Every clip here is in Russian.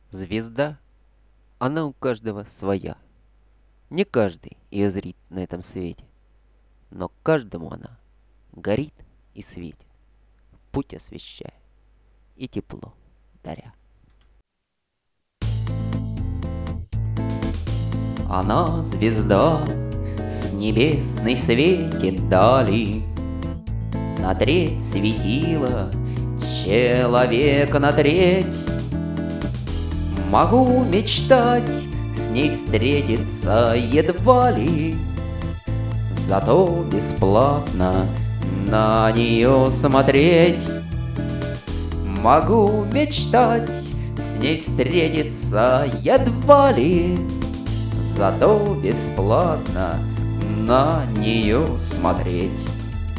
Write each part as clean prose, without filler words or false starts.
Звезда, она у каждого своя. Не каждый ее зрит на этом свете, но каждому она горит и светит, путь освещая и тепло даря. Она звезда с небесной светит дали, на треть светила человека на треть. Могу мечтать с ней встретиться едва ли, зато бесплатно на нее смотреть. Могу мечтать с ней встретиться едва ли, зато бесплатно на нее смотреть.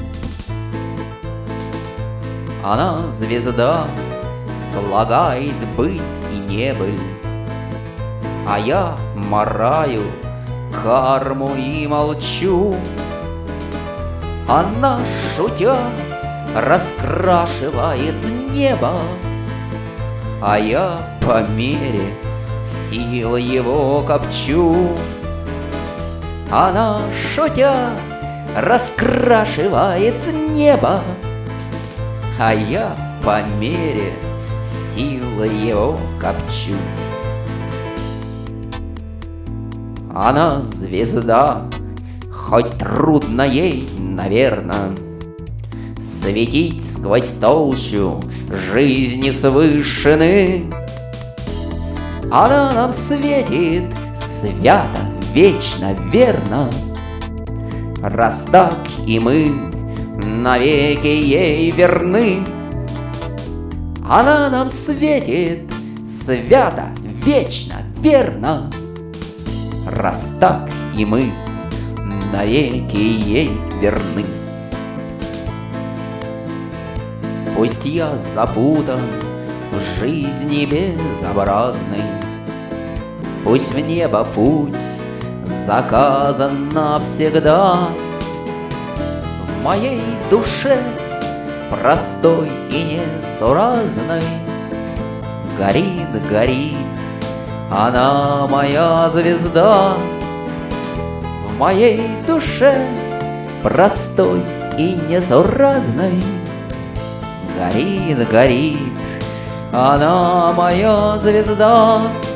Она звезда, слагает быть и не быть, а я мараю карму и молчу. Она, шутя, раскрашивает небо, а я по мере сил его копчу. Она, шутя, раскрашивает небо, а я по мере сил его копчу. Она звезда, хоть трудно ей, наверно, светить сквозь толщу жизни с вышины. Она нам светит свято, вечно, верно, раз так и мы навеки ей верны. Она нам светит свято, вечно, верно, раз так и мы навеки ей верны. Пусть я запутан в жизни безобразной, пусть в небо путь заказан навсегда, в моей душе простой и несуразной горит, горит она, моя звезда. В моей душе простой и несуразной горит, горит она, моя звезда.